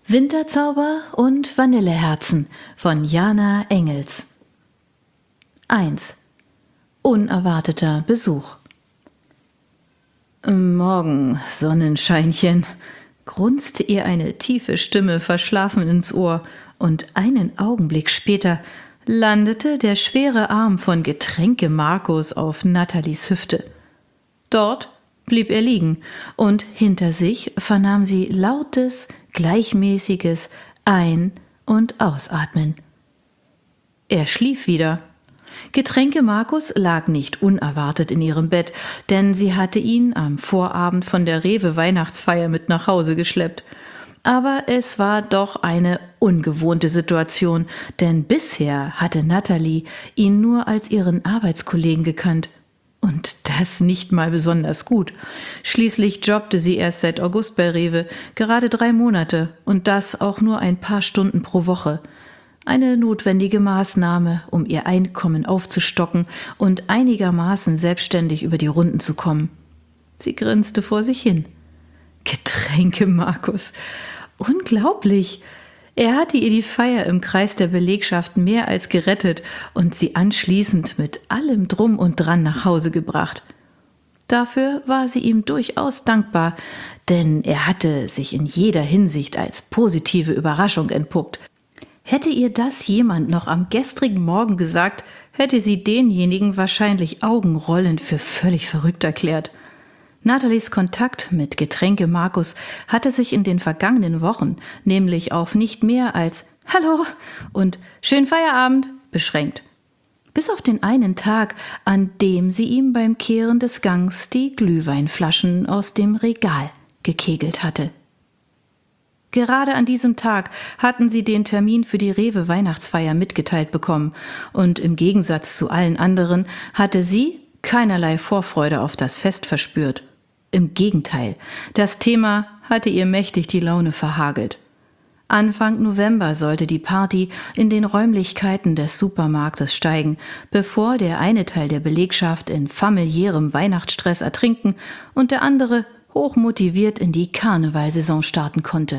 Winterzauber und Vanilleherzen von Jana Engels. 1. Unerwarteter Besuch. Morgen, Sonnenscheinchen, grunzte ihr eine tiefe Stimme verschlafen ins Ohr, und einen Augenblick später landete der schwere Arm von Getränke Markus auf Nathalies Hüfte. Dort blieb er liegen, und hinter sich vernahm sie lautes, gleichmäßiges Ein- und Ausatmen. Er schlief wieder. Getränke Markus lag nicht unerwartet in ihrem Bett, denn sie hatte ihn am Vorabend von der Rewe-Weihnachtsfeier mit nach Hause geschleppt. Aber es war doch eine ungewohnte Situation, denn bisher hatte Nathalie ihn nur als ihren Arbeitskollegen gekannt. Und das nicht mal besonders gut. Schließlich jobbte sie erst seit August bei Rewe, gerade 3 Monate, und das auch nur ein paar Stunden pro Woche. Eine notwendige Maßnahme, um ihr Einkommen aufzustocken und einigermaßen selbstständig über die Runden zu kommen. Sie grinste vor sich hin. Getränke Markus. Unglaublich! Er hatte ihr die Feier im Kreis der Belegschaft mehr als gerettet und sie anschließend mit allem Drum und Dran nach Hause gebracht. Dafür war sie ihm durchaus dankbar, denn er hatte sich in jeder Hinsicht als positive Überraschung entpuppt. Hätte ihr das jemand noch am gestrigen Morgen gesagt, hätte sie denjenigen wahrscheinlich augenrollend für völlig verrückt erklärt. Nathalies Kontakt mit Getränke Markus hatte sich in den vergangenen Wochen nämlich auf nicht mehr als »Hallo« und »Schönen Feierabend« beschränkt. Bis auf den einen Tag, an dem sie ihm beim Kehren des Gangs die Glühweinflaschen aus dem Regal gekegelt hatte. Gerade an diesem Tag hatten sie den Termin für die Rewe-Weihnachtsfeier mitgeteilt bekommen, und im Gegensatz zu allen anderen hatte sie keinerlei Vorfreude auf das Fest verspürt. Im Gegenteil, das Thema hatte ihr mächtig die Laune verhagelt. Anfang November sollte die Party in den Räumlichkeiten des Supermarktes steigen, bevor der eine Teil der Belegschaft in familiärem Weihnachtsstress ertrinken und der andere hochmotiviert in die Karnevalsaison starten konnte.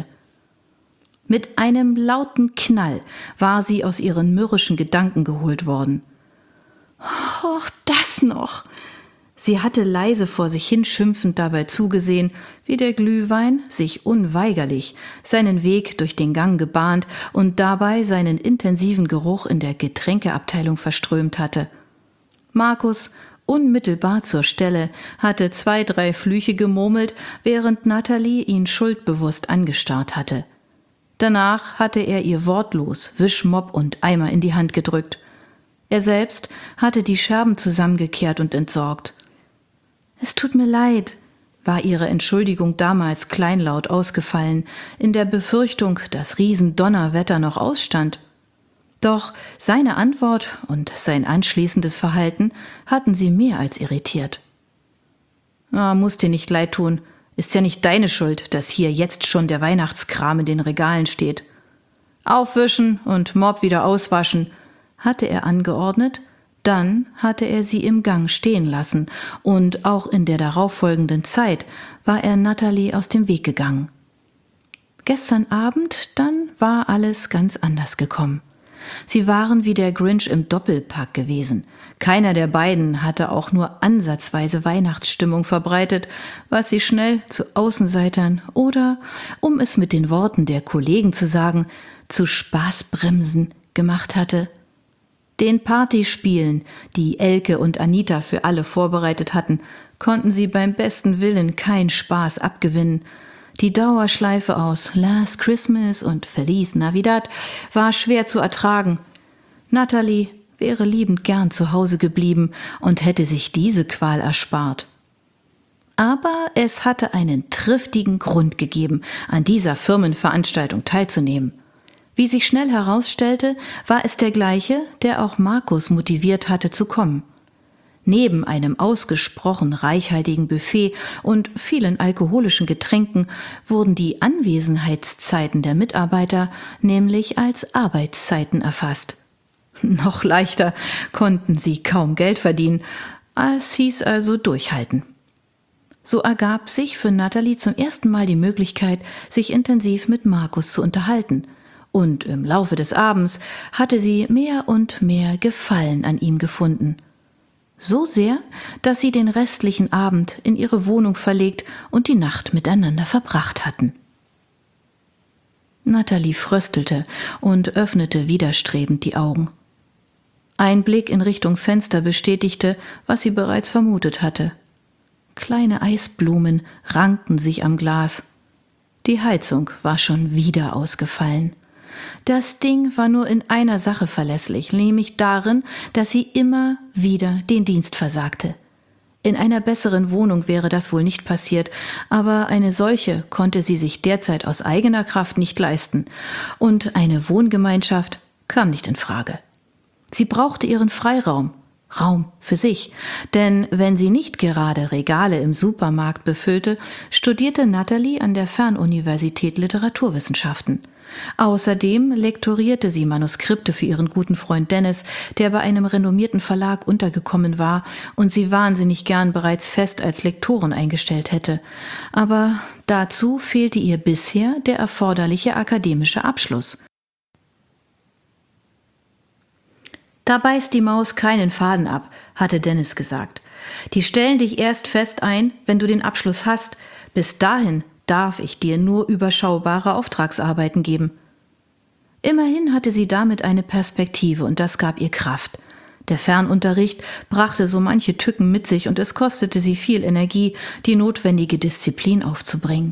Mit einem lauten Knall war sie aus ihren mürrischen Gedanken geholt worden. »Och, das noch!« Sie hatte leise vor sich hin schimpfend dabei zugesehen, wie der Glühwein sich unweigerlich seinen Weg durch den Gang gebahnt und dabei seinen intensiven Geruch in der Getränkeabteilung verströmt hatte. Markus, unmittelbar zur Stelle, hatte 2, 3 Flüche gemurmelt, während Nathalie ihn schuldbewusst angestarrt hatte. Danach hatte er ihr wortlos Wischmopp und Eimer in die Hand gedrückt. Er selbst hatte die Scherben zusammengekehrt und entsorgt. »Es tut mir leid«, war ihre Entschuldigung damals kleinlaut ausgefallen, in der Befürchtung, dass Riesendonnerwetter noch ausstand. Doch seine Antwort und sein anschließendes Verhalten hatten sie mehr als irritiert. »Muss dir nicht leid tun. Ist ja nicht deine Schuld, dass hier jetzt schon der Weihnachtskram in den Regalen steht. Aufwischen und Mob wieder auswaschen«, hatte er angeordnet. Dann hatte er sie im Gang stehen lassen, und auch in der darauffolgenden Zeit war er Nathalie aus dem Weg gegangen. Gestern Abend dann war alles ganz anders gekommen. Sie waren wie der Grinch im Doppelpack gewesen. Keiner der beiden hatte auch nur ansatzweise Weihnachtsstimmung verbreitet, was sie schnell zu Außenseitern oder, um es mit den Worten der Kollegen zu sagen, zu Spaßbremsen gemacht hatte. Den Partyspielen, die Elke und Anita für alle vorbereitet hatten, konnten sie beim besten Willen keinen Spaß abgewinnen. Die Dauerschleife aus Last Christmas und Feliz Navidad war schwer zu ertragen. Nathalie wäre liebend gern zu Hause geblieben und hätte sich diese Qual erspart. Aber es hatte einen triftigen Grund gegeben, an dieser Firmenveranstaltung teilzunehmen. Wie sich schnell herausstellte, war es der gleiche, der auch Markus motiviert hatte zu kommen. Neben einem ausgesprochen reichhaltigen Buffet und vielen alkoholischen Getränken wurden die Anwesenheitszeiten der Mitarbeiter nämlich als Arbeitszeiten erfasst. Noch leichter konnten sie kaum Geld verdienen, es hieß also durchhalten. So ergab sich für Natalie zum ersten Mal die Möglichkeit, sich intensiv mit Markus zu unterhalten. Und im Laufe des Abends hatte sie mehr und mehr Gefallen an ihm gefunden. So sehr, dass sie den restlichen Abend in ihre Wohnung verlegt und die Nacht miteinander verbracht hatten. Natalie fröstelte und öffnete widerstrebend die Augen. Ein Blick in Richtung Fenster bestätigte, was sie bereits vermutet hatte. Kleine Eisblumen rankten sich am Glas. Die Heizung war schon wieder ausgefallen. Das Ding war nur in einer Sache verlässlich, nämlich darin, dass sie immer wieder den Dienst versagte. In einer besseren Wohnung wäre das wohl nicht passiert, aber eine solche konnte sie sich derzeit aus eigener Kraft nicht leisten. Und eine Wohngemeinschaft kam nicht in Frage. Sie brauchte ihren Freiraum, Raum für sich, denn wenn sie nicht gerade Regale im Supermarkt befüllte, studierte Natalie an der Fernuniversität Literaturwissenschaften. Außerdem lektorierte sie Manuskripte für ihren guten Freund Dennis, der bei einem renommierten Verlag untergekommen war und sie wahnsinnig gern bereits fest als Lektorin eingestellt hätte. Aber dazu fehlte ihr bisher der erforderliche akademische Abschluss. »Da beißt die Maus keinen Faden ab«, hatte Dennis gesagt. »Die stellen dich erst fest ein, wenn du den Abschluss hast. Bis dahin darf ich dir nur überschaubare Auftragsarbeiten geben.« Immerhin hatte sie damit eine Perspektive und das gab ihr Kraft. Der Fernunterricht brachte so manche Tücken mit sich und es kostete sie viel Energie, die notwendige Disziplin aufzubringen.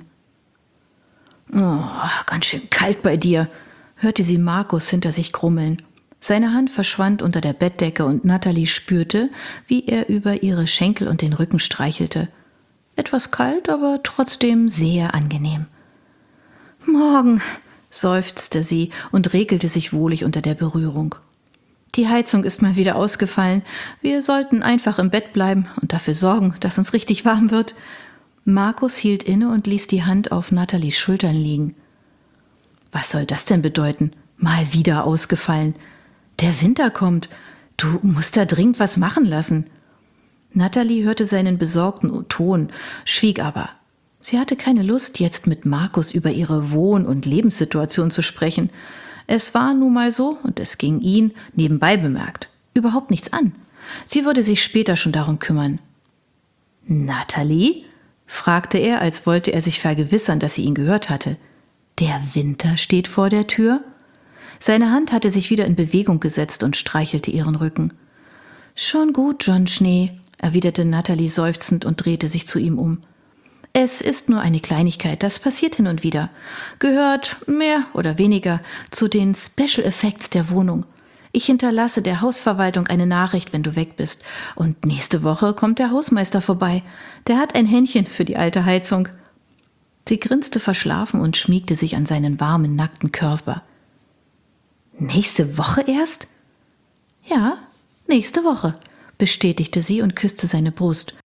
»Oh, ganz schön kalt bei dir«, hörte sie Markus hinter sich grummeln. Seine Hand verschwand unter der Bettdecke und Natalie spürte, wie er über ihre Schenkel und den Rücken streichelte. Etwas kalt, aber trotzdem sehr angenehm. »Morgen«, seufzte sie und regelte sich wohlig unter der Berührung. »Die Heizung ist mal wieder ausgefallen. Wir sollten einfach im Bett bleiben und dafür sorgen, dass uns richtig warm wird.« Markus hielt inne und ließ die Hand auf Nathalies Schultern liegen. »Was soll das denn bedeuten? Mal wieder ausgefallen. Der Winter kommt. Du musst da dringend was machen lassen.« Natalie hörte seinen besorgten Ton, schwieg aber. Sie hatte keine Lust, jetzt mit Markus über ihre Wohn- und Lebenssituation zu sprechen. Es war nun mal so, und es ging ihn, nebenbei bemerkt, überhaupt nichts an. Sie würde sich später schon darum kümmern. »Natalie?« fragte er, als wollte er sich vergewissern, dass sie ihn gehört hatte. »Der Winter steht vor der Tür?« Seine Hand hatte sich wieder in Bewegung gesetzt und streichelte ihren Rücken. »Schon gut, John Schnee«, erwiderte Natalie seufzend und drehte sich zu ihm um. »Es ist nur eine Kleinigkeit, das passiert hin und wieder. Gehört, mehr oder weniger, zu den Special Effects der Wohnung. Ich hinterlasse der Hausverwaltung eine Nachricht, wenn du weg bist. Und nächste Woche kommt der Hausmeister vorbei. Der hat ein Händchen für die alte Heizung.« Sie grinste verschlafen und schmiegte sich an seinen warmen, nackten Körper. »Nächste Woche erst?« »Ja, nächste Woche«, bestätigte sie und küsste seine Brust.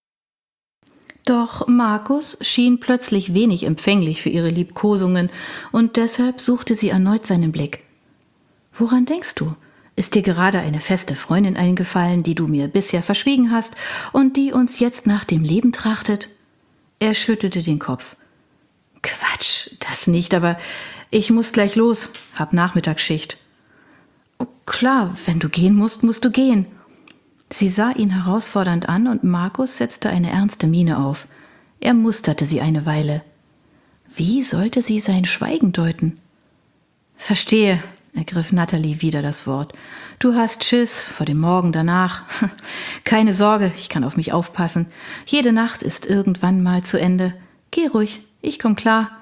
Doch Markus schien plötzlich wenig empfänglich für ihre Liebkosungen und deshalb suchte sie erneut seinen Blick. »Woran denkst du? Ist dir gerade eine feste Freundin eingefallen, die du mir bisher verschwiegen hast und die uns jetzt nach dem Leben trachtet?« Er schüttelte den Kopf. »Quatsch, das nicht, aber ich muss gleich los, hab Nachmittagsschicht.« »Oh, klar, wenn du gehen musst, musst du gehen.« Sie sah ihn herausfordernd an und Markus setzte eine ernste Miene auf. Er musterte sie eine Weile. Wie sollte sie sein Schweigen deuten? »Verstehe«, ergriff Natalie wieder das Wort. »Du hast Schiss vor dem Morgen danach. Keine Sorge, ich kann auf mich aufpassen. Jede Nacht ist irgendwann mal zu Ende. Geh ruhig, ich komm klar.«